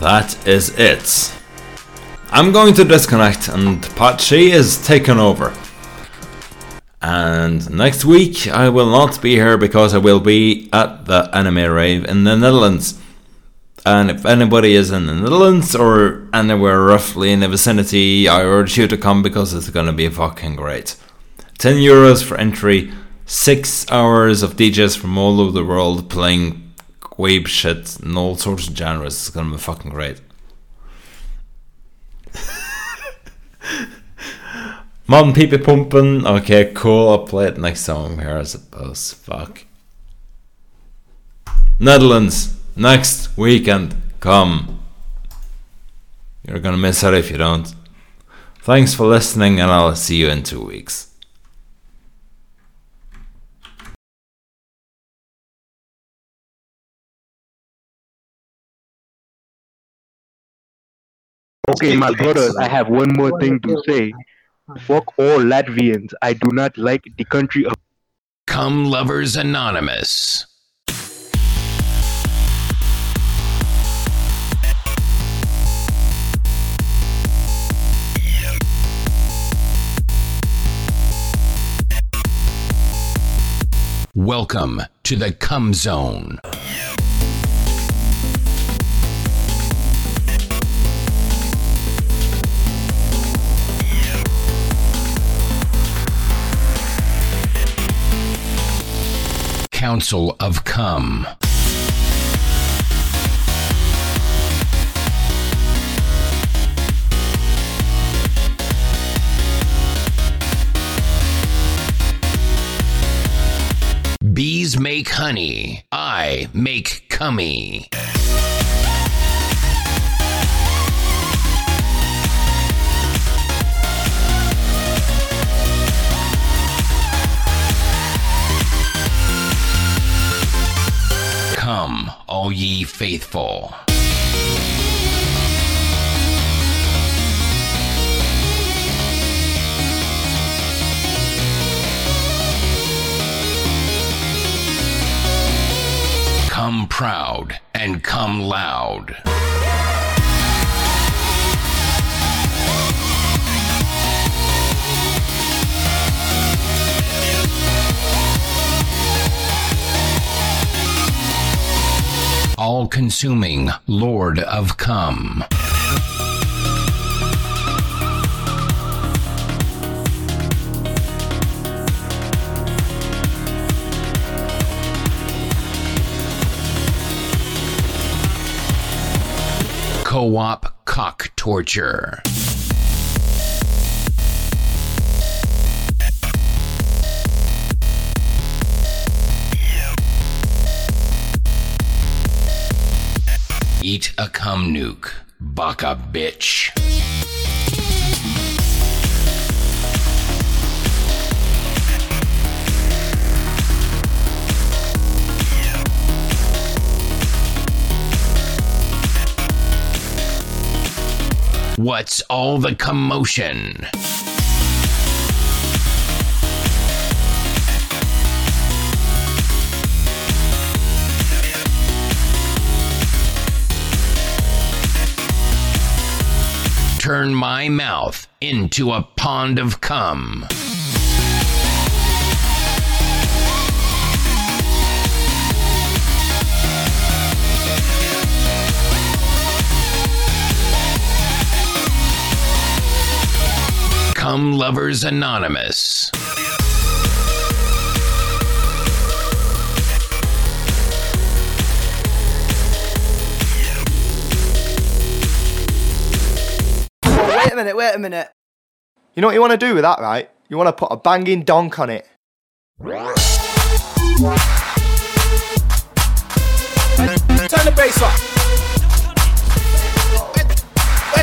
that is it. I'm going to disconnect and Patchy is taken over. And next week I will not be here because I will be at the Anime Rave in the Netherlands. And if anybody is in the Netherlands or anywhere roughly in the vicinity, I urge you to come because it's gonna be fucking great. €10 for entry, 6 hours of DJs from all over the world playing weeb shit and all sorts of genres. It's gonna be fucking great. Mom Peepee Pumpin', okay, cool, I'll play it next time I'm here, I suppose. Fuck. Netherlands, next weekend, come. You're gonna miss out if you don't. Thanks for listening, and I'll see you in 2 weeks. Okay, my brothers, I have one more thing to say. Fuck all Latvians. I do not like the country of Cum Lovers Anonymous. Welcome to the Cum Zone. Council of Cum. Bees make honey. I make cummy. Come, all ye faithful. Come proud and come loud. All-consuming Lord of Cum. Co-op cock torture. Eat a cum nuke, baka bitch. What's all the commotion? Turn my mouth into a pond of cum. Cum Lovers Anonymous. Wait a minute. You know what you want to do with that, right? You want to put a banging donk on it. Turn the bass up.